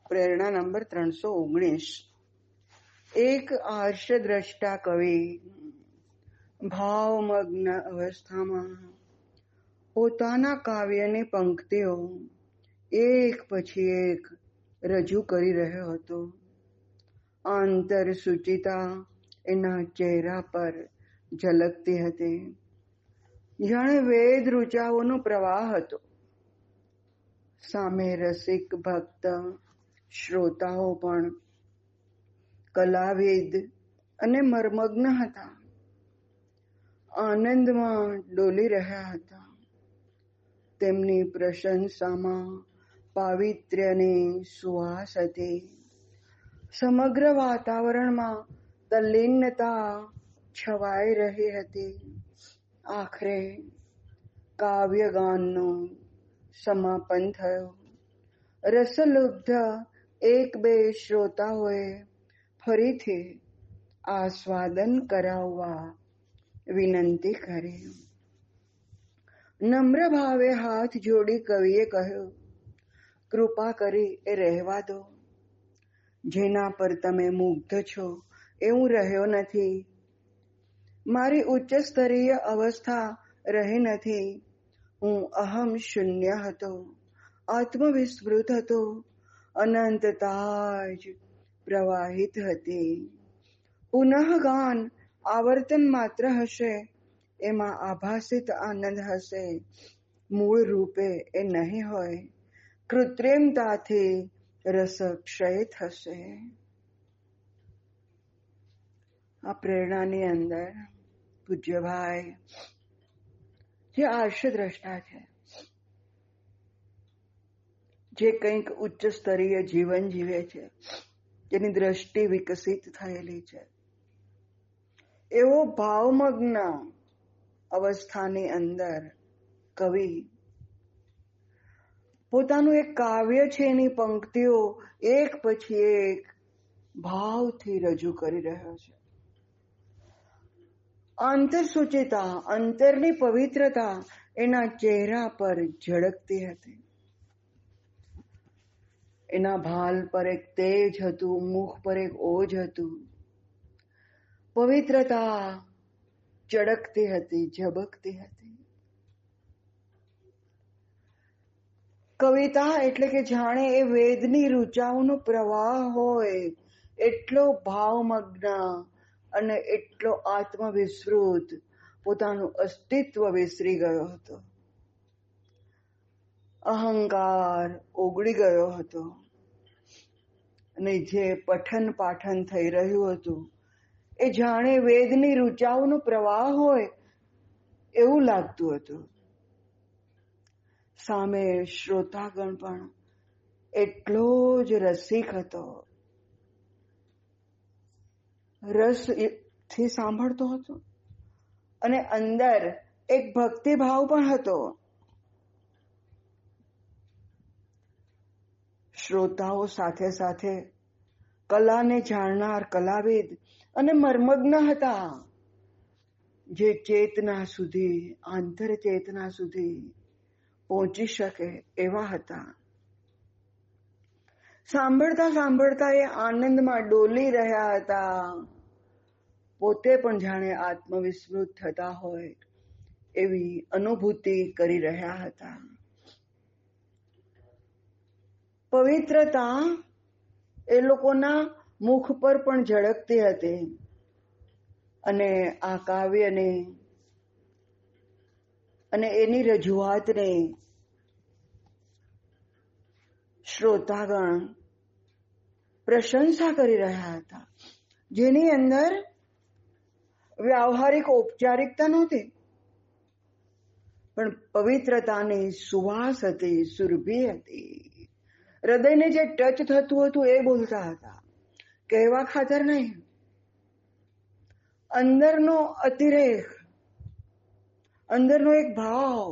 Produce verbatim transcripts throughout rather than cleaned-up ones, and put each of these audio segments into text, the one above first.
પ્રેરણા નંબર ત્રણસો ઓગણીસ. એક આર્ષદ્રષ્ટા કવિ ભાવમગ્ન અવસ્થામાં પોતાના કાવ્યની પંક્તિઓ એક પછી એક રજૂ કરી રહ્યો હતો. આંતર સુચિતા એના ચહેરા પર ઝલકતી હતી, જાણે વેદ ઋચાઓનો પ્રવાહ હતો. સામે રસિક ભક્ત શ્રોતાઓ પણ કલાવિદ અને મર્મગ્ન હતા, આનંદમાં ડોલી રહ્યા હતા. તેમની પ્રશંસામાં પાવિત્ર્યની સુવાસ હતી. સમગ્ર વાતાવરણમાં તલ્લીનતા છવાઈ રહી હતી. આખરે કાવ્યગાનનું સમાપન થયું. રસલુબ્ધ એક બે શ્રોતાઓએ ફરીથી આસ્વાદન કરાવવા વિનંતી કરી. નમ્ર ભાવે હાથ જોડી કવિએ કહ્યું, કૃપા કરી એ રહેવા દો. જેના પર તમે મુગ્ધ છો એ હું રહ્યો નથી. મારી ઉચ્ચ સ્તરીય અવસ્થા રહી નથી. હું અહમ શૂન્ય હતો, આત્મવિસ્મૃત હતો, અનંતતા જ પ્રવાહિત હતી. પુનઃ ગાન આવર્તન માત્ર હશે, એમાં આભાસિત આનંદ હશે, મૂળ રૂપે એ નહીં હોય. કૃત્રિમતાથી રસ ક્ષય થશે. આ પ્રેરણાની અંદર પૂજ્યભાઈ જે આર્ષદ્રષ્ટા છે, જે કંઈક ઉચ્ચ સ્તરીય જીવન જીવે છે, જેની દ્રષ્ટિ વિકસિત થયેલી છે, એવો ભાવમગ્ન અવસ્થાની અંદર કવિ પોતાનું એક કાવ્ય છે એની પંક્તિઓ એક પછી એક ભાવથી રજૂ કરી રહ્યો છે. આંતરસૂચિતા, અંતરની પવિત્રતા એના ચહેરા પર ઝળકતી હતી. એના ભાલ પર એક તેજ હતું, મુખ પર એક ઓજ હતું. પવિત્રતા ચળકતી હતી, ઝબકતી હતી. કવિતા એટલે કે જાણે એ વેદની ઋચાઓનો પ્રવાહ હોય, એટલો ભાવમગ્ન અને એટલો આત્મવિસ્મૃત, પોતાનું અસ્તિત્વ વિસરી ગયો હતો. અહંકાર ઓગળી ગયો હતો અને જે પઠન પાઠન થઈ રહ્યું હતું એ જાણે વેદની ઋચાઓનો પ્રવાહ હોય એવું લાગતું હતું. સામે શ્રોતાગણ પણ એટલો જ રસિક હતો, રસથી સાંભળતો હતો અને અંદર એક ભક્તિભાવ પણ હતો. શ્રોતાઓ સાથે સાથે કલાને જાણનાર કલાવિદ અને મર્મગ્ન હતા, જે ચેતના સુધી, આંતર ચેતના સુધી પહોંચી શકે એવા હતા. સાંભળતા સાંભળતા એ આનંદમાં ડોલી રહ્યા હતા. પોતે પણ જાણે આત્મવિસ્મૃત થતા હોય એવી અનુભૂતિ કરી રહ્યા હતા. પવિત્રતા એ લોકોના મુખ પર પણ ઝળકતી હતી અને આ કાવ્યને અને એની રજૂઆતને શ્રોતાગણ પ્રશંસા કરી રહ્યા હતા, જેની અંદર વ્યાવહારિક ઔપચારિકતા નહોતી, પણ પવિત્રતાની સુવાસ હતી, સુરભી હતી. હૃદયને જે ટચ થતું હતું એ બોલતા હતા, કહેવા ખાતર નહીં. અંદરનો અતિરેક, અંદરનો એક ભાવ,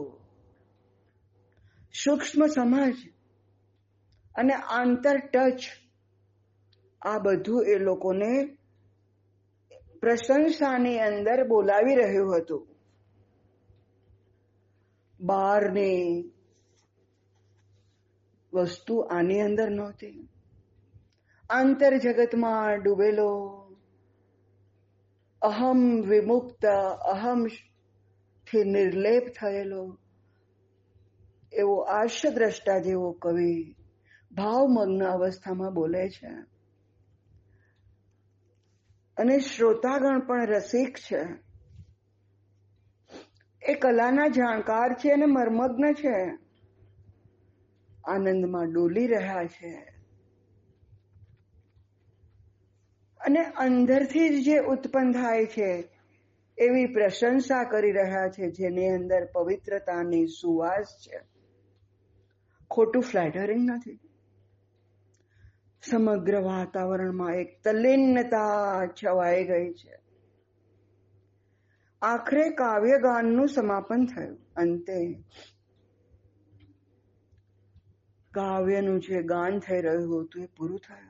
સૂક્ષ્મ સમજ અને આંતર ટચ, આ બધું એ લોકોને પ્રશંસાની અંદર બોલાવી રહ્યું હતું. બહારની વસ્તુ આની અંદર નહોતી. આંતર જગતમાં ડૂબેલો, અહમ વિમુક્ત, અહમ થી નિર્લેપ થયેલો એવો આર્ષદ્રષ્ટા જેવો કવિ ભાવમગ્ન અવસ્થામાં બોલે છે. અને શ્રોતાગણ પણ રસિક છે. એ કલાના જાણકાર છે અને મર્મગ્ન છે. આનંદમાં ડોલી રહ્યા છે. અને અંદરથી જ જે ઉત્પન્ન થાય છે એવી પ્રશંસા કરી રહ્યા છે, જેની અંદર પવિત્રતાની સુવાસ છે. ખોટું ફ્લેટરિંગ નથી. સમગ્ર વાતાવરણમાં એક તલ્લીનતા છવાઈ ગઈ છે. આખરે કાવ્યગાનનું સમાપન થયું. અંતે કાવ્યનું જે ગાન થઈ રહ્યું હતું એ પૂરું થયું.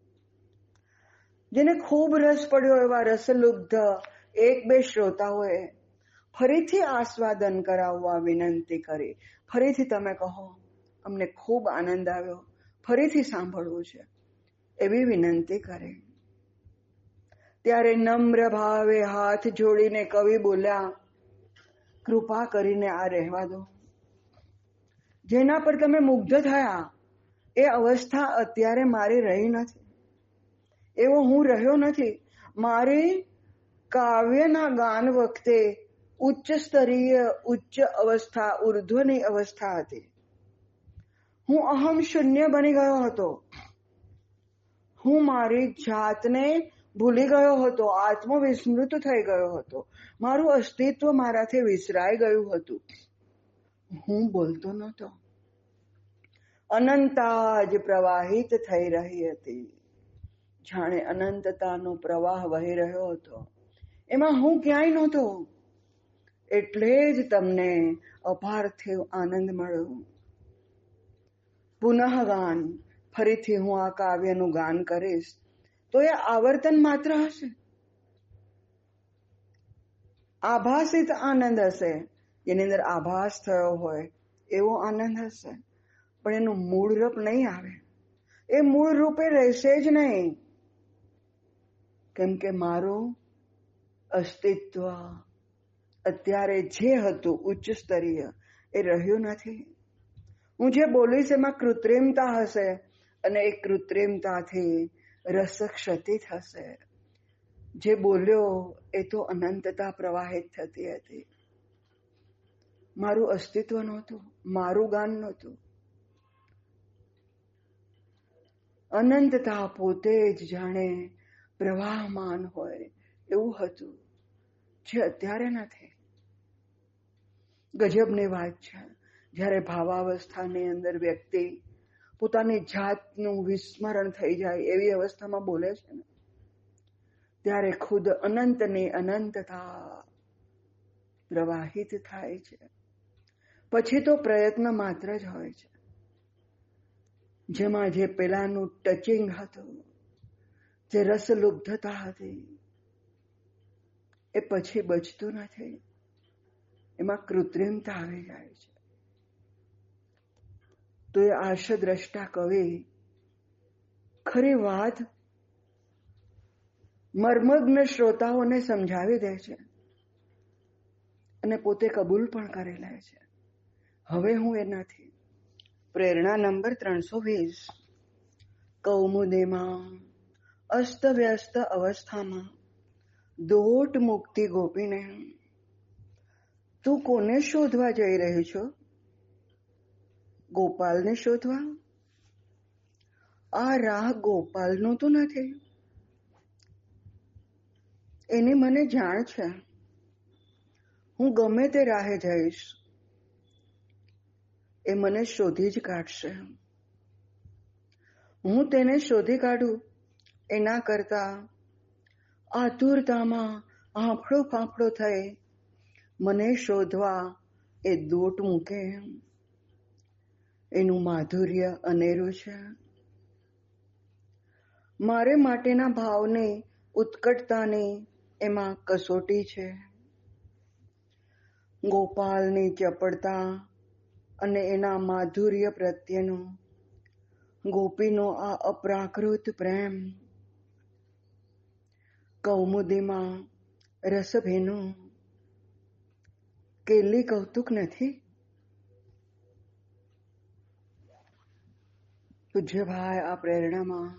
જેને ખૂબ રસ પડ્યો એવા રસલુબ્ધ એક બે શ્રોતાઓએ ફરીથી આસ્વાદન કરાવવા વિનંતી કરી. ફરીથી તમે કહો, અમને ખૂબ આનંદ આવ્યો, ફરીથી સાંભળવું છે, એવી વિનંતી કરે. ત્યારે નમ્ર ભાવે હાથ જોડીને કવિ બોલ્યા, કૃપા કરીને આ રહેવા દો. જેના પર તમે મુગ્ધ થયા એ અવસ્થા અત્યારે મારી રહી નથી. એવો હું રહ્યો નથી. મારી કાવ્યના ગાન વખતે ઉચ્ચ સ્તરીય ઉચ્ચ અવસ્થા, ઉર્ધ્વની અવસ્થા હતી. હું અહમ શૂન્ય બની ગયો હતો. હું મારી જાતને ભૂલી ગયો હતો. આત્મવિસ્મૃત થઈ ગયો હતો. મારું અસ્તિત્વ મારાથી વિસરાઈ ગયું હતું. હું બોલતો નહોતો. અનંતા જ પ્રવાહિત થઈ રહી હતી. જાણે અનંતતાનો પ્રવાહ વહી રહ્યો હતો. એમાં હું ક્યાંય નહોતો. એટલે જ તમને અપાર્થિવ આનંદ મળ્યો. પુનઃ ગાન, ફરીથી હું આ કાવ્યનું ગાન કરીશ તો એ આવર્તન માત્ર હશે. આભાસિત આનંદ હશે, જેની અંદર આભાસ થયો હોય એવો આનંદ હશે. પણ એનું મૂળ રૂપ નહીં આવે. એ મૂળ રૂપે રહેશે જ નહીં. કેમ કે મારું અસ્તિત્વ અત્યારે જે હતું ઉચ્ચ સ્તરીય એ રહ્યું નથી. હું જે બોલીશ એમાં કૃત્રિમતા હશે અને એ કૃત્રિમતાથી રસ ક્ષતિ થશે. જે બોલ્યો એ તો અનંતતા પ્રવાહિત થતી હતી. મારું અસ્તિત્વ નહોતું, મારું ગાન નહોતું. અનંતતા પોતે જ જાણે પ્રવાહમાન હોય એવું હતું, જે અત્યારે નથી. ગજબની વાત છે. જ્યારે ભાવાવસ્થાની અંદર વ્યક્તિ પોતાની જાતનું વિસ્મરણ થઈ જાય એવી અવસ્થામાં બોલે છે ને, ત્યારે ખુદ અનંતની અનંતતા પ્રવાહિત થાય છે. પછી તો પ્રયત્ન માત્ર જ હોય છે. જેમાં જે પેલાનું ટચિંગ હતું, જે રસલુબ્ધતા હતી, એ પછી બચતું નથી. એમાં કૃત્રિમતા આવી જાય છે. તો એ આર્ષદ્રષ્ટા કવિ ખરી વાત મર્મગ્ન શ્રોતાઓને સમજાવી દે છે અને પોતે કબૂલ પણ કરી લે છે. હવે હું એ નથી. પ્રેરણા નંબર ત્રણસો વીસ. કૌમુદીમાં અસ્તવ્યસ્ત અવસ્થામાં દોટ મુક્તિ ગોપીને તું કોને શોધવા જઈ રહી છો? ગોપાલને શોધવા? આ રાહ ગોપાલનું તો નથી. એની મને જાણ છે. હું ગમે તે રાહે જઈશ, એ મને શોધી જ કાઢશે. હું તેને શોધી કાઢું એના કરતા આતુરતામાં આફળો ફાફડો થઈ મને શોધવા એ દોટ મૂકે. એનું માધુર્ય અનેરું છે. મારે માટેના ભાવની ઉત્કટતાની એમાં કસોટી છે. ગોપાલની ચપળતા અને એના માધુર્ય પ્રત્યેનો ગોપીનો આ અપ્રાકૃત પ્રેમ કૌમુદીમાં રસભેનું કેલી કૌતુક નથી. પૂજ્યભાઈ આ પ્રેરણામાં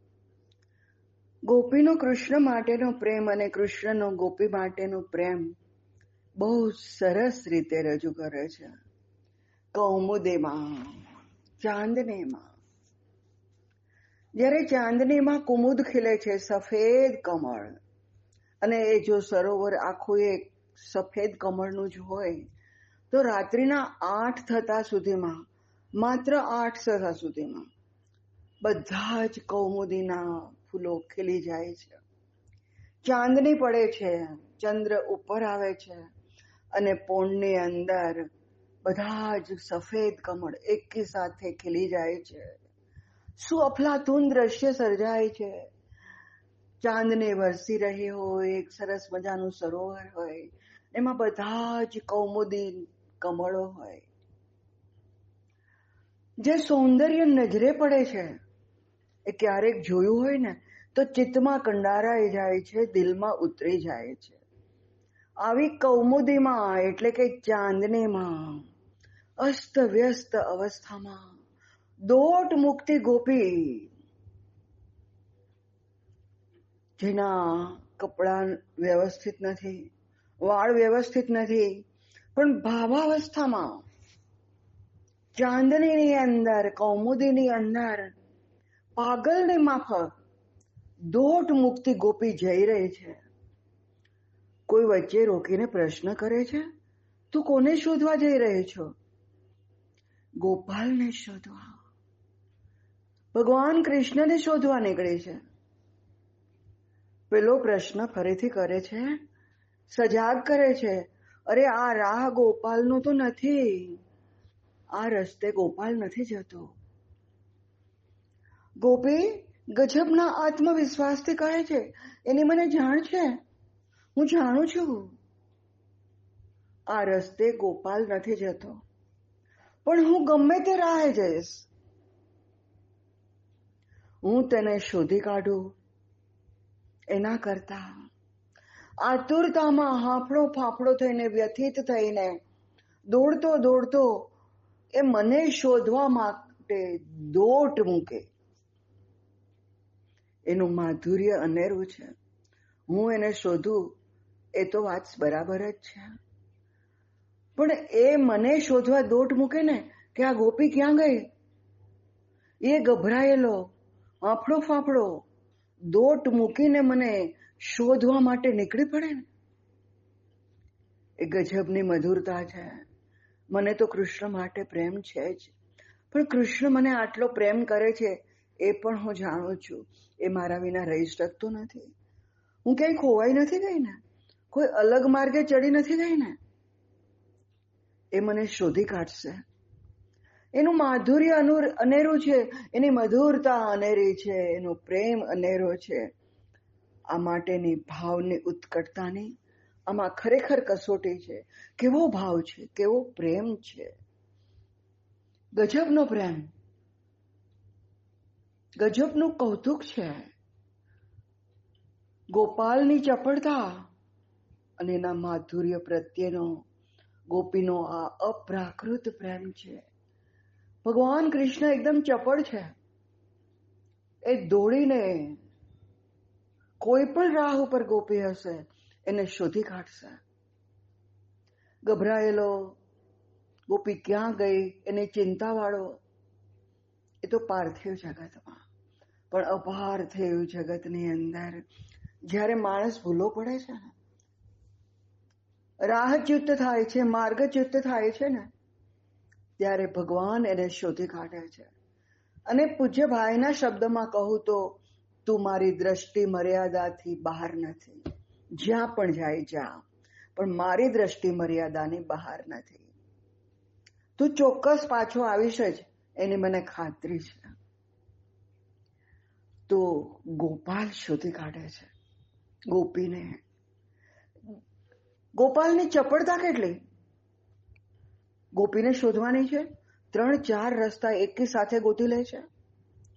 ગોપીનો કૃષ્ણ માટેનો પ્રેમ અને કૃષ્ણનો ગોપી માટેનો પ્રેમ બહુ સરસ રીતે રજૂ કરે છે. કૌમુદીમાં, ચાંદનીમાં, જ્યારે ચાંદનીમાં કુમુદ ખીલે છે, સફેદ કમળ, અને એ જો સરોવર આખું એક સફેદ કમળનું જ હોય તો રાત્રિના આઠ થતા સુધીમાં, માત્ર આઠ થતા સુધીમાં બધા જ કૌમુદીના ફૂલો ખીલી જાય છે. ચાંદની પડે છે, ચંદ્ર ઉપર આવે છે અને પોળની અંદર બધા જ સફેદ કમળ એકી સાથે ખીલી જાય છે. શું અફલાતુન દ્રશ્ય સર્જાય છે. ચાંદની વરસી રહી હોય, એક સરસ મજાનું સરોવર હોય, એમાં બધા જ કૌમુદી કમળો હોય. જે સૌંદર્ય નજરે પડે છે એ ક્યારેક જોયું હોય ને તો ચિત્તમાં કંડારાઈ જાય છે, દિલમાં ઉતરી જાય છે. આવી કૌમુદીમાં એટલે કે ચાંદનીમાં અસ્ત વ્યસ્ત અવસ્થામાં દોટ મુક્તિ ગોપી, જેના કપડા વ્યવસ્થિત નથી, વાળ વ્યવસ્થિત નથી, પણ ભાવાવસ્થામાં ચાંદનીની અંદર, કૌમુદીની અંદર પાગલની માફક દોટ મુક્તિ ગોપી જઈ રહી છે. કોઈ વચ્ચે રોકીને પ્રશ્ન કરે છે, તું કોને શોધવા જઈ રહી છો? ગોપાલને શોધવા, ભગવાન કૃષ્ણને શોધવા નીકળી છે. પેલો પ્રશ્ન ફરીથી કરે છે, સજાગ કરે છે, અરે આ રાહ ગોપાલનો તો નથી, આ રસ્તે ગોપાલ નથી જતો. ગોપી ગજબના આત્મવિશ્વાસથી કહે છે, એની મને જાણ છે, હું જાણું છું આ રસ્તે ગોપાલ નથી જતો, પણ હું ગમે તે રાહે જઈશ, હું તેને શોધી કાઢું એના કરતા આતુરતામાં હાંફળો ફાંફળો થઈને, વ્યથિત થઈને દોડતો દોડતો એ મને શોધવા માટે દોટ મૂકે. એનું માધુર્ય અનેરું છે. હું એને શોધું એ તો વાત બરાબર જ છે, પણ એ મને શોધવા દોટ મૂકે ને કે આ ગોપી ક્યાં ગઈ, એ ગભરાયેલો હાંફળો ફાંફળો દોટ મૂકીને મને શોધવા માટે નીકળી પડે ને, એ ગજબની મધુરતા છે. મને તો કૃષ્ણ માટે પ્રેમ છે જ, પણ કૃષ્ણ મને આટલો પ્રેમ કરે છે એ પણ હું જાણું છું. એ મારા વિના રહી શકતો નથી. હું ક્યાંય ખોવાઈ નથી ગઈ ને, કોઈ અલગ માર્ગે ચડી નથી ગઈ ને, એ મને શોધી કાઢશે. એનું માધુર્ય અનેરું છે, એની મધુરતા અનેરી છે, એનો પ્રેમ અનેરો છે. આ માટેની ભાવની ઉત્કટતાની આમાં ખરેખર કસોટી છે. કેવો ભાવ છે, કેવો પ્રેમ છે, ગજબનો પ્રેમ, ગજબનું કૌતુક છે. ગોપાલની ચપળતા અને એના માધુર્ય પ્રત્યેનો ગોપીનો આ અપ્રાકૃત પ્રેમ છે. ભગવાન કૃષ્ણ એકદમ ચપળ છે. એ દોડીને કોઈ પણ રાહ ઉપર ગોપી હશે એને શોધી કાઢશે. ગભરાયેલો ગોપી ક્યાં ગઈ એની ચિંતાવાળો એ તો પાર્થિવ જગતમાં, પણ અપાર્થિવ જગતની અંદર જ્યારે માણસ ભૂલો પડે છે ને, રાહચ્યુત થાય છે, માર્ગચ્યુત થાય છે ને, ત્યારે ભગવાન એને શોધી કાઢે છે. અને પૂજ્ય ભાઈના શબ્દમાં કહું તો, તું મારી દ્રષ્ટિ મર્યાદાથી બહાર નથી. જ્યાં પણ જાય જા, પણ મારી દ્રષ્ટિ મર્યાદાની બહાર નથી. તું ચોક્કસ પાછો આવીશ જ એની મને ખાતરી છે. તો ગોપાલ શોધી કાઢે છે ગોપીને. ગોપાલની ચપળતા કેટલી! ગોપીને શોધવાની છે, ત્રણ ચાર રસ્તા એકી સાથે ગોતી લે છે.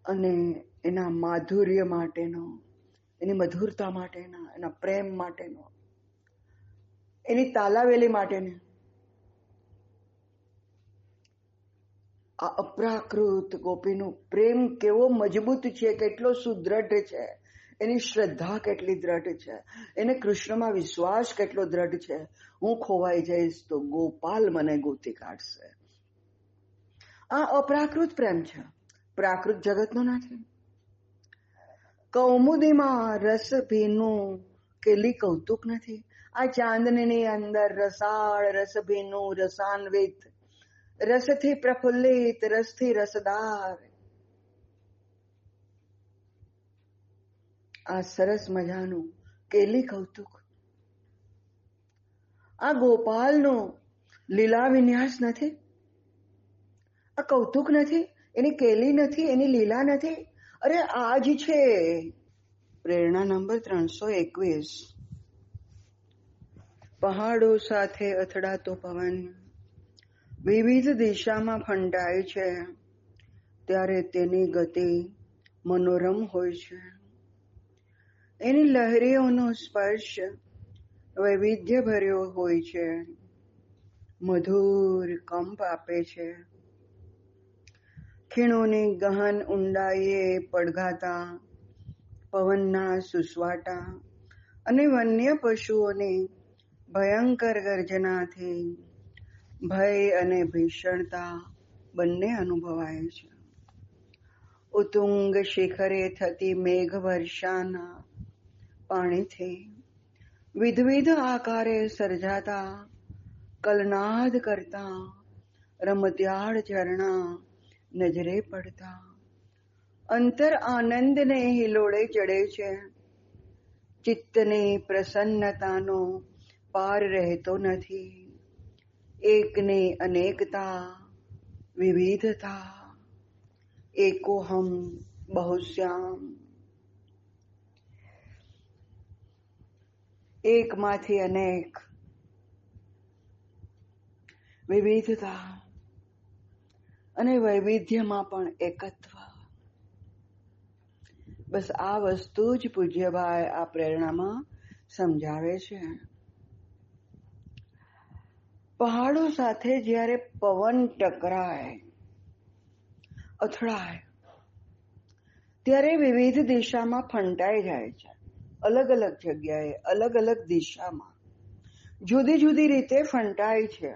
અને એના માધુર્ય માટેનો, એની મધુરતા માટેના, એના પ્રેમ માટેનો, એની તાલાવેલી માટેની આ અપ્રાકૃત ગોપીનો પ્રેમ કેવો મજબૂત છે, કેટલો સુદ્રઢ છે, એની શ્રદ્ધા કેટલી દ્રઢ છે, એને કૃષ્ણમાં વિશ્વાસ કેટલો દ્રઢ છે. હું ખોવાઈ જઈશ તો ગોપાલ મને ગોતી કાઢશે. આ અપ્રાકૃત પ્રેમ છે, પ્રાકૃત જગતનો નથી. કૌમુદીમાં રસ ભીનું કેલી કૌતુક નથી. આ ચાંદનીની અંદર રસાળ રસ ભીનું રસાન્વિત, રસથી પ્રફુલ્લિત, રસથી રસદાર આ સરસ મજાનું કેલી કૌતુક. આ ગોપાલનો લીલા વિન્યાસ નથી, આ કૌતુક નથી, એની કેલી નથી, એની લીલા નથી. અરે આ જ છે. પ્રેરણા નંબર ત્રણસો એકવીસ. પહાડો સાથે અથડાતો પવન વિવિધ દિશામાં ફંટાય છે, ત્યારે તેની ગતિ મનોરમ હોય છે. એની લહેરીઓનો સ્પર્શ વૈવિધ્ય ભર્યો હોય છે, મધુર કંપ આપે છે. ખીણોની ગહન ઊંડાઈએ પડઘાતા પવનના સુસવાટા અને વન્ય પશુઓની ભયંકર ગર્જનાથી ભય અને ભીષણતા બંને અનુભવાય છે. ઉતુંગ શિખરે થતી મેઘ વર્ષાના પાણીથી વિધવિધ આકારે સર્જાતા કલનાદ કરતા રમત્યાળ ઝરણા નજરે પડતા અંતર આનંદને હિલોળે ચડે છે. ચિત્તની પ્રસન્નતાનો પાર રહેતો નથી. એકની અનેકતા, વિવિધતા, એકોહમ બહુશ્યામ. એકમાંથી અનેક, વિવિધતા અને વૈવિધ્યમાં પણ એકત્વ. બસ આ વસ્તુ જ પૂજ્યભાઈ આ પ્રેરણામાં સમજાવે છે. પહાડો સાથે જ્યારે પવન ટકરાય, અથડાય, ત્યારે વિવિધ દિશામાં ફંટાઈ જાય છે. અલગ અલગ જગ્યાએ, અલગ અલગ દિશામાં, જુદી જુદી રીતે ફંટાય છે.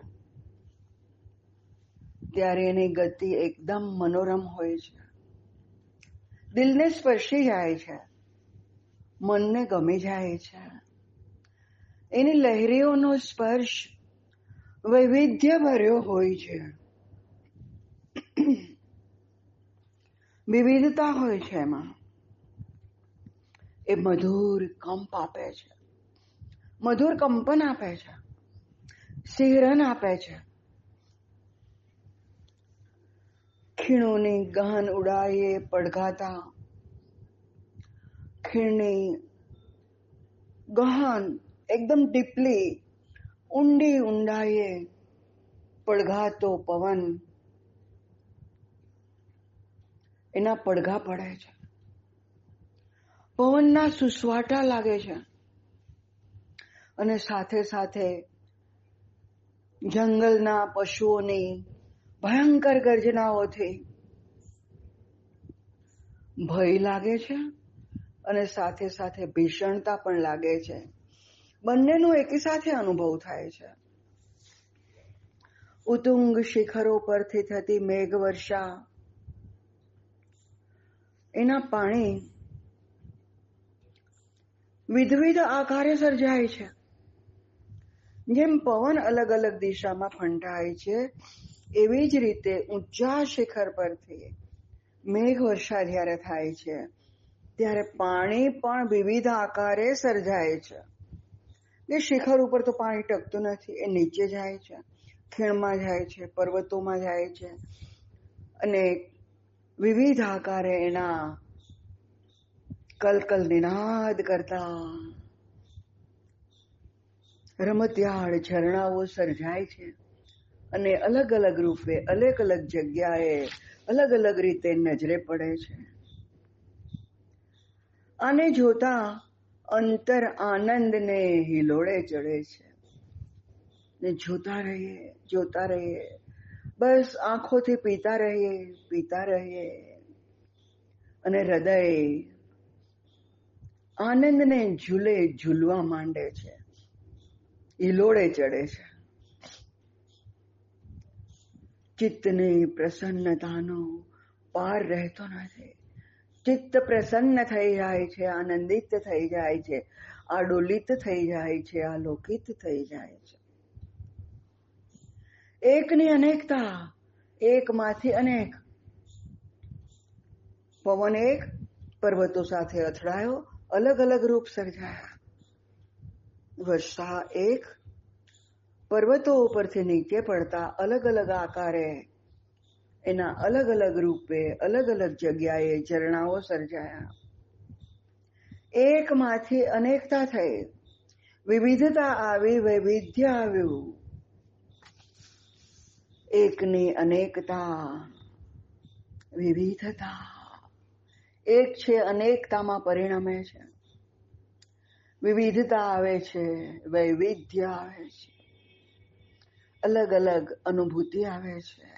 ત્યારે એની ગતિ એકદમ મનોરમ હોય છે, દિલને સ્પર્શી જાય છે, મનને ગમી જાય છે. એની લહેરીઓનો સ્પર્શ વૈવિધ્ય ભર્યો હોય છે, વિવિધતા હોય છે. એમાં એ મધુર કંપ આપે છે, મધુર કંપન આપે છે, સિહરન આપે છે. ખીણોની ગહન ઉડાઈએ પડઘાતા, ખીણની ગહન એકદમ ડીપલી ઊંડી ઊંડાઈએ પડઘાતો પવન, એના પડઘા પડે છે. પવનના સુસવાટા લાગે છે અને સાથે સાથે જંગલના પશુઓની ભયંકર ગર્જનાઓથી ભય લાગે છે અને સાથે સાથે ભીષણતા પણ લાગે છે. બંનેનો એકી સાથે અનુભવ થાય છે. ઉતુંગ શિખરો પરથી થતી મેઘ વર્ષા, એના પાણી વિધવિધ આકારે સર્જાય છે. જેમ પવન અલગ અલગ દિશામાં ફંટાય છે, એવી જ રીતે ઊંચા શિખર પરથી મેઘ વર્ષા જ્યારે થાય છે ત્યારે પાણી પણ વિવિધ આકારે સર્જાય છે. એ શિખર ઉપર તો પાણી ટકતું નથી, એ નીચે જાય છે, ખીણમાં જાય છે, પર્વતોમાં જાય છે અને વિવિધ આકારે એના કલકલ નિનાદ કરતા રમતિયાળ ઝરણાઓ સર્જાય છે અને અલગ અલગ રૂપે, અલગ અલગ જગ્યાએ, અલગ અલગ રીતે નજરે પડે છે. આને જોતા અંતર આનંદને હિલોળે ચડે છે ને જોતા રહીએ જોતા રહીએ, બસ આંખોથી પીતા રહીએ પીતા રહીએ અને હૃદય આનંદને ઝૂલે ઝૂલવા માંડે છે, હિલોળે ચડે છે. ચિત્તની પ્રસન્નતાનો પાર રહેતો નથી. ચિત્ત પ્રસન્ન થઈ જાય છે, આનંદિત થઈ જાય છે, આડોલિત થઈ જાય છે, આલોકિત થઈ જાય છે. એકની અનેકતા, એકમાંથી અનેક. પવન એક, પર્વતો સાથે અથડાયો, અલગ અલગ રૂપ સર્જાયા. વર્ષા એક, પર્વતો ઉપરથી નીચે પડતા અલગ અલગ આકારે, એના અલગ અલગ રૂપે, અલગ અલગ જગ્યાએ ઝરણાઓ સર્જાયા. એકમાંથી અનેકતા થઈ, વિવિધતા આવી, વૈવિધ્ય આવ્યું. એકની અનેકતા, વિવિધતા. એક છે અનેકતામાં પરિણમે છે, વિવિધતા આવે છે, વૈવિધ્ય આવે છે, અલગ અલગ અનુભૂતિ આવે છે.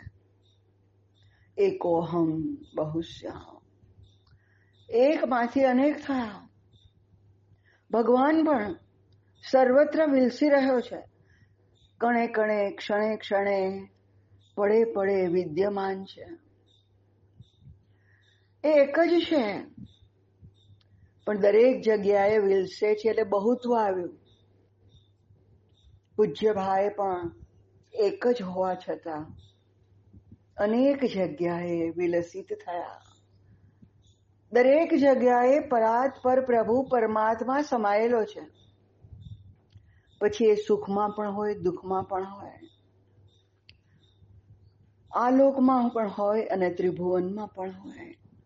એકોહમ બહુશ્યામ. એકમાંથી અનેક થયા. ભગવાન પણ સર્વત્ર વિલસી રહ્યો છે, કણે કણે, ક્ષણે ક્ષણે, પડે પડે વિદ્યમાન છે. એ એક જ છે, પણ દરેક જગ્યાએ વિલસે છે એટલે બહુત્વ આવ્યું. પૂજ્ય ભાઈ પણ એક જ હોવા છતાં અનેક જગ્યાએ વિલસિત થયા. દરેક જગ્યાએ પરાત પર પ્રભુ પરમાત્મા સમાયેલો છે. પછી એ સુખમાં પણ હોય, દુઃખમાં પણ હોય, આલોકમાં પણ હોય અને ત્રિભુવનમાં પણ હોય.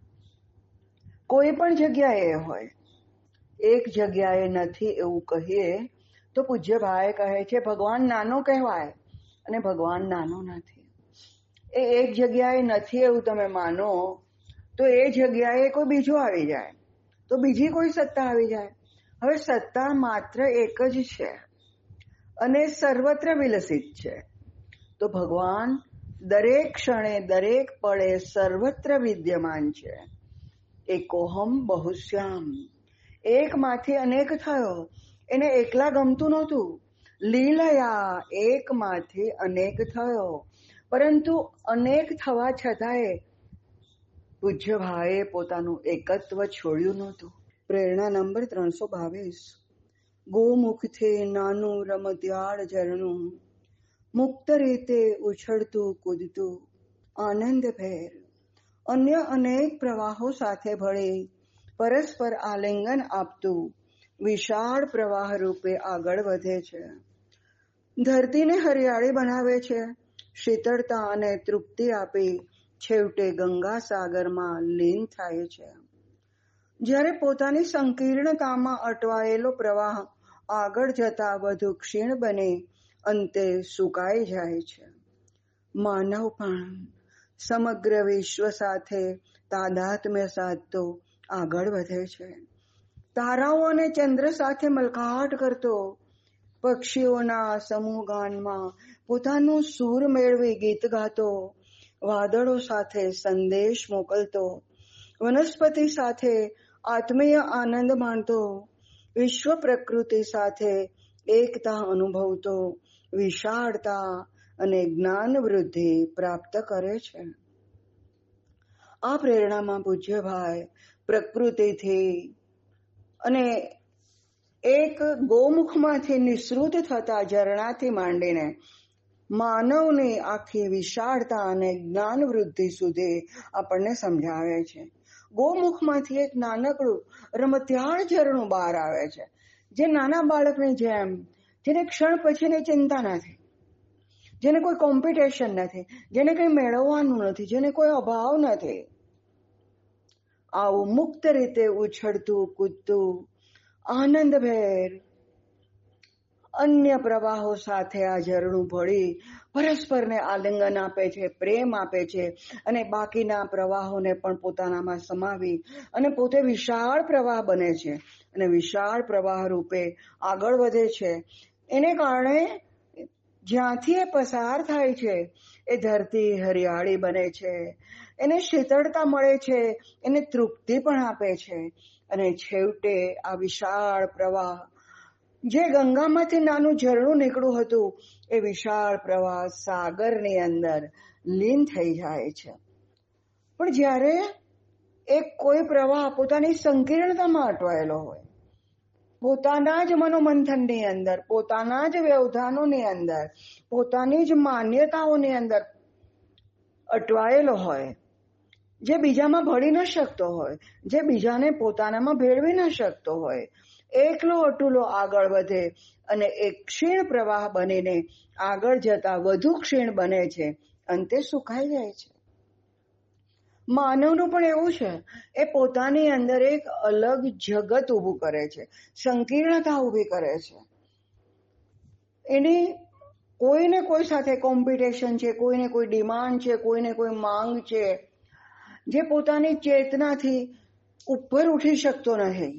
કોઈ પણ જગ્યાએ હોય. એક જગ્યાએ નથી એવું કહીએ તો પૂજ્ય ભાઈ કહે છે ભગવાન નાનો કહેવાય અને ભગવાન નાનો નથી. એ એક જગ્યાએ નથી એવું તમે માનો તો એ જગ્યાએ કોઈ બીજો આવી જાય, તો બીજી કોઈ સત્તા આવી જાય. હવે સત્તા માત્ર એક જ છે અને સર્વત્ર વિલસિત છે. તો ભગવાન દરેક ક્ષણે, દરેક પળે સર્વત્ર વિદ્યમાન છે. એકોહમ બહુશ્યામ. એકમાંથી અનેક થયો. એને એકલા ગમતું નહોતું. લીલયા એકમાંથી અનેક થયો, પરંતુ અનેક થવા છતાંય પૂજ્ય ભાઈએ પોતાનું એકત્વ છોડ્યું નહોતું. પ્રેરણા નંબર ત્રણસો બાવીસ. ગોમુખથી નાનું રમતિયાળ ઝરણું, મુક્ત રીતે ઉછળતું કૂદતું આનંદભેર, અન્ય અનેક પ્રવાહો સાથે ભળી પરસ્પર આલિંગન આપતું વિશાળ પ્રવાહ રૂપે આગળ વધે છે. ધરતીને હરિયાળી બનાવે છે, શીતળતા અને તૃપ્તિ આપી છેવટે ગંગા સાગરમાં લીન થાય છે. જ્યારે પોતાની સંકીર્ણતામાં અટવાયેલો પ્રવાહ આગળ જતા વધુ ક્ષીણ બની અંતે સુકાઈ જાય છે. માનવ પણ સમગ્ર વિશ્વ સાથે તાદાત્મ્ય સાધતો આગળ વધે છે. તારાઓ અને ચંદ્ર સાથે મલકાટ કરતો, પક્ષીઓના સમૂહગાનમાં પોતાનું સૂર મેળવી ગીત ગાતો, વાદળો સાથે સંદેશ મોકલતો, વનસ્પતિ સાથે આત્મીય આનંદ માણતો, વિશ્વ પ્રકૃતિ સાથે એકતા અનુભવતો, વિશાળતા અને જ્ઞાન વૃદ્ધિ પ્રાપ્ત કરે છે. આ પ્રેરણામાં પૂજ્યભાઈ પ્રકૃતિથી અને એક ગોમુખમાંથી નિસૃત થતા ઝરણાથી માંડીને માનવની આખી વિશાળતા અને જ્ઞાન વૃદ્ધિ સુધી આપણને સમજાવે છે. ગોમુખમાંથી એક નાનકડું રમતિયાળ ઝરણું બહાર આવે છે, જે નાના બાળકની જેમ, જેને ક્ષણ પછીની ચિંતા નથી, જેને કોઈ કોમ્પિટિશન નથી, જેને કંઈ મેળવવાનું નથી, જેને કોઈ અભાવ નથી. આવું મુક્ત રીતે ઉછળતું કૂદતું આનંદભેર અન્ય પ્રવાહો સાથે આ ઝરણું ભળી પરસ્પરને આલિંગન આપે છે, પ્રેમ આપે છે અને બાકીના પ્રવાહોને પણ પોતાનામાં સમાવી અને પોતે વિશાળ પ્રવાહ બને છે અને વિશાળ પ્રવાહ રૂપે આગળ વધે છે. એને કારણે જ્યાંથી એ પસાર થાય છે એ ધરતી હરિયાળી બને છે, એને શીતળતા મળે છે, એને તૃપ્તિ પણ આપે છે અને છેવટે આ વિશાળ પ્રવાહ જે ગંગામાંથી નાનું ઝરણું નીકળ્યું હતું એ વિશાળ પ્રવાહ સાગરની અંદર લીન થઈ જાય છે. પણ જ્યારે એક કોઈ પ્રવાહ પોતાની સંકીર્ણતામાં અટવાયેલો હોય, પોતાના જ મનોમંથનની અંદર, પોતાના જ વ્યવધાનોની અંદર, પોતાની જ માન્યતાઓની અંદર અટવાયેલો હોય, જે બીજામાં ભળી ન શકતો હોય, જે બીજાને પોતાનામાં ભેળવી ન શકતો હોય, એકલો અટુલો આગળ વધે અને એક ક્ષીણ પ્રવાહ બનીને આગળ જતા વધુ ક્ષીણ બને છે, અંતે સુકાઈ જાય છે. માનવનું પણ એવું છે, એ પોતાની અંદર એક અલગ જગત ઊભું કરે છે, સંકીર્ણતા ઊભી કરે છે. એની કોઈને કોઈ સાથે કોમ્પિટિશન છે, કોઈને કોઈ ડિમાન્ડ છે, કોઈને કોઈ માંગ છે, જે પોતાની ચેતનાથી ઉપર ઉઠી શકતો નથી.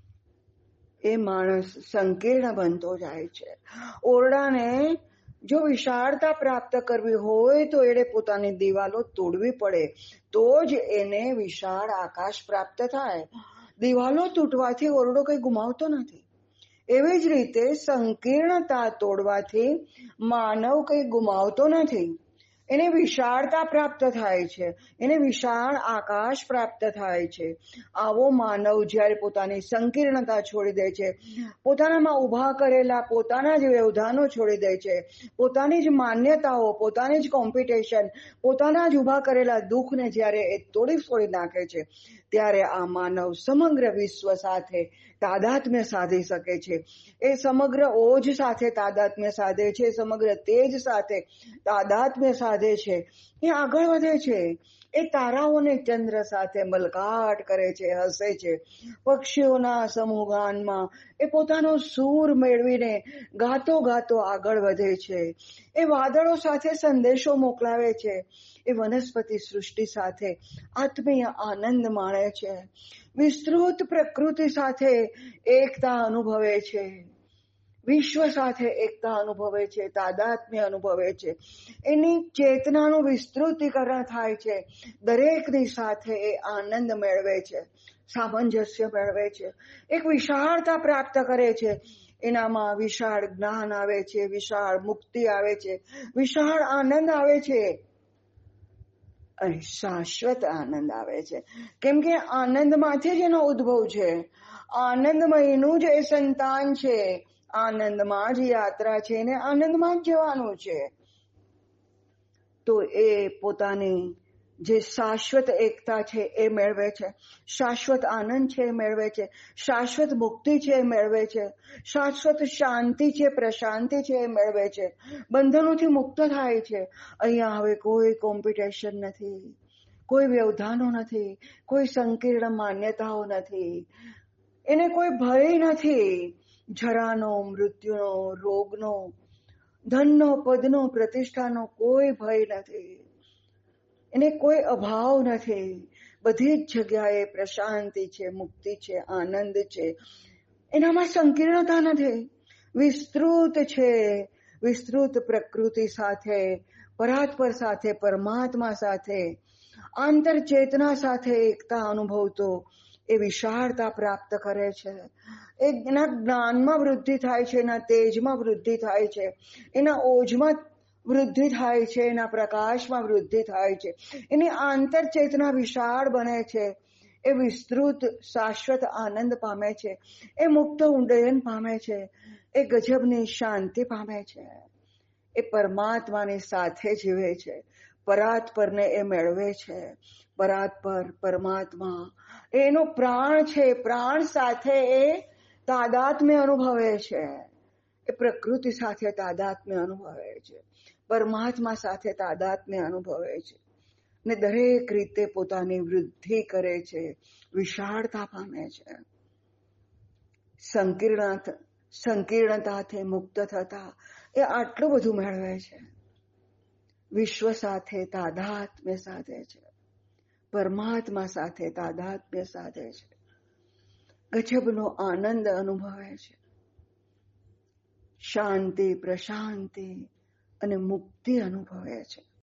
એ માણસ સંકીર્ણ બનતો જાય છે. ઓરડાને જો વિશાળતા પ્રાપ્ત કરવી હોય તો એને પોતાની દિવાલો તોડવી પડે, તો જ એને વિશાળ આકાશ પ્રાપ્ત થાય. દિવાલો તૂટવાથી ઓરડો કંઈ ગુમાવતો નથી. એવી જ રીતે સંકીર્ણતા તોડવાથી માનવ કંઈ ગુમાવતો નથી. એને વિશાળતા પ્રાપ્ત થાય છે, એને વિશાળ આકાશ પ્રાપ્ત થાય છે. આવો માનવ જ્યારે પોતાની સંકીર્ણતા છોડી દે છે, પોતાનામાં ઊભા કરેલા પોતાના જ વ્યવધાનો છોડી દે છે, પોતાની જ માન્યતાઓ, પોતાની જ કોમ્પિટિશન, પોતાના જ ઊભા કરેલા દુઃખને જ્યારે એ તોડી ફોડી નાખે છે, ત્યારે આ માનવ સમગ્ર વિશ્વ સાથે તાદાત્મ્ય સાધી શકે છે. એ સમગ્ર ઓજ સાથે તાદાત્મ્ય સાધે છે, સમગ્ર તેજ સાથે તાદાત્મ્ય સાધે છે. એ આગળ વધે છે. એ તારાઓને ચંદ્ર સાથે મલકાટ કરે છે, હસે છે. પક્ષીઓના સમૂહગાનમાં એ પોતાનો સૂર મેળવીને ગાતો ગાતો આગળ વધે છે. એ વાદળો સાથે સંદેશો મોકલાવે છે. એ વનસ્પતિ સૃષ્ટિ સાથે આત્મીય આનંદ માણે છે. વિસ્તૃત પ્રકૃતિ સાથે એકતા અનુભવે છે. વિશ્વ સાથે એકતા અનુભવે છે, તાદાત્મ્ય અનુભવે છે. એની ચેતનાનું વિસ્તૃતીકરણ થાય છે. દરેકની સાથે એ આનંદ મેળવે છે, સામંજસ્ય મેળવે છે, એક વિશાળતા પ્રાપ્ત કરે છે. એનામાં વિશાળ જ્ઞાન આવે છે, વિશાળ મુક્તિ આવે છે, વિશાળ આનંદ આવે છે અને શાશ્વત આનંદ આવે છે. કેમ કે આનંદમાંથી જ એનો ઉદ્ભવ છે. આનંદમયનું જ એ સંતાન છે. આનંદમાં જ યાત્રા છે ને આનંદમાં જ જવાનું છે. તો એ પોતાની જે શાશ્વત એકતા છે એ મેળવે છે, શાશ્વત આનંદ છે એ મેળવે છે, શાશ્વત મુક્તિ છે એ મેળવે છે, શાશ્વત શાંતિ છે, પ્રશાંતિ છે એ મેળવે છે. બંધનોથી મુક્ત થાય છે. અહીંયા હવે કોઈ કોમ્પિટિશન નથી, કોઈ વ્યવધાનો નથી, કોઈ સંકીર્ણ માન્યતાઓ નથી, એને કોઈ ભય નથી. જરાનો, મૃત્યુનો, રોગનો, ધનનો, પદનો, પ્રતિષ્ઠાનો કોઈ ભય નથી. એને કોઈ અભાવ નથી. બધી જ જગ્યાએ પ્રશાંતિ છે, મુક્તિ છે, આનંદ છે. એનામાં સંકીર્ણતા નથી. વિસ્તૃત છે. વિસ્તૃત પ્રકૃતિ સાથે, પરાત્પર સાથે, પરમાત્મા સાથે, આંતર ચેતના સાથે એકતા અનુભવતો એ વિશાળતા પ્રાપ્ત કરે છે. એના જ્ઞાનમાં વૃદ્ધિ થાય છે, એના તેજમાં વૃદ્ધિ થાય છે, એના ઓજમાં વૃદ્ધિ થાય છે, એના પ્રકાશમાં વૃદ્ધિ થાય છે. એની આંતર ચેતના વિશાળ બને છે. એ વિસ્તૃત શાશ્વત આનંદ પામે છે. એ મુક્ત ઉડ્ડયન પામે છે. એ ગજબની શાંતિ પામે છે. એ પરમાત્માની સાથે જીવે છે. પરાત્પરને એ મેળવે છે. પરાત્પર, પરમાત્મા એનો પ્રાણ છે. પ્રાણ સાથે એ તાદાત્મ્ય અનુભવે છે. એ પ્રકૃતિ સાથે તાદાત્મ્ય અનુભવે છે. પરમાત્મા સાથે તાદાત્મ્ય અનુભવે છે ને દરેક રીતે પોતાની વૃદ્ધિ કરે છે, વિશાળતા પામે છે. સંકીર્ણ સંકીર્ણતાથી મુક્ત થતા એ આટલું બધું મેળવે છે. વિશ્વ સાથે તાદાત્મ્ય સાધે છે, પરમાત્મા સાથે તાદાત્મ્ય સાધે છે, ગજબનો આનંદ અનુભવે છે, શાંતિ, પ્રશાંતિ અને મુક્તિ અનુભવે છે.